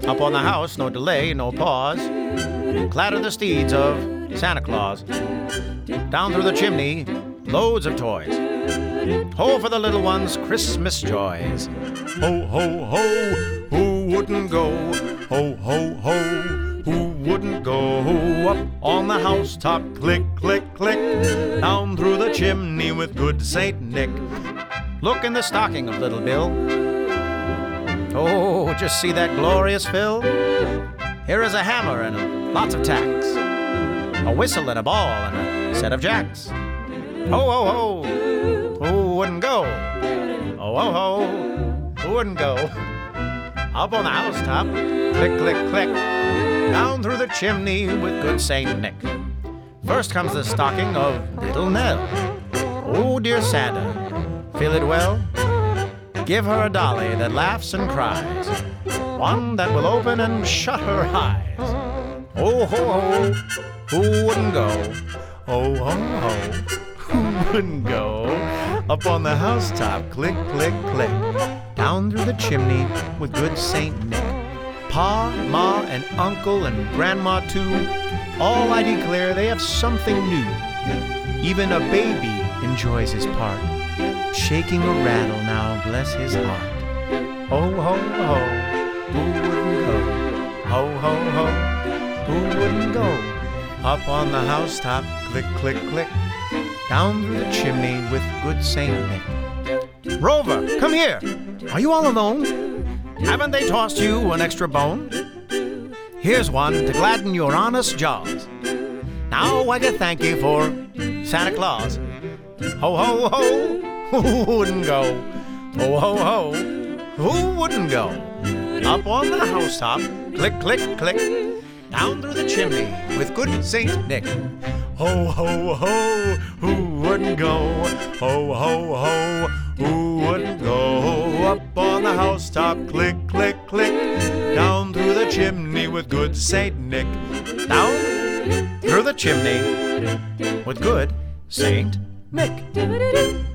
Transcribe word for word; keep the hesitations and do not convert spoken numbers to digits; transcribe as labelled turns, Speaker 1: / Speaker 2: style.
Speaker 1: Up on the house, no delay, no pause, clatter the steeds of Santa Claus. Down through the chimney, loads of toys. Ho for the little ones' Christmas joys. Ho, ho, ho, who wouldn't go? Ho, ho, ho, who wouldn't go? Up on the housetop, click, click, click. Down through the chimney with good Saint Nick. Look in the stocking of little Bill. Oh, just see that glorious fill. Here is a hammer and lots of tacks, a whistle and a ball and a set of jacks. Ho, ho, ho, who wouldn't go? Ho, ho, ho, who wouldn't go? Up on the housetop, click, click, click. Down through the chimney with good Saint Nick. First comes the stocking of little Nell. Oh, dear Santa, feel it well? Give her a dolly that laughs and cries, one that will open and shut her eyes. Oh, ho, ho, who wouldn't go? Oh, ho, ho, who wouldn't go? Up on the housetop, click, click, click. Down through the chimney with good Saint Nick. Pa, Ma, and Uncle, and Grandma, too, all I declare they have something new. Even a baby enjoys his part, shaking a rattle now, bless his heart. Ho, ho, ho, who wouldn't go? Ho, ho, ho, who wouldn't go? Up on the housetop, click, click, click. Down through the chimney with good Saint Nick. Rover, come here. Are you all alone? Haven't they tossed you an extra bone? Here's one to gladden your honest jaws. Now I can thank you for Santa Claus. Ho, ho, ho, who wouldn't go? Ho, ho, ho, who wouldn't go? Up on the housetop, click, click, click. Down through the chimney with good Saint Nick. Ho, ho, ho, who wouldn't go? Ho, ho, ho, who wouldn't go? Up on the housetop, click, click, click. Down through the chimney with good Saint Nick. Down through the chimney with good Saint Nick.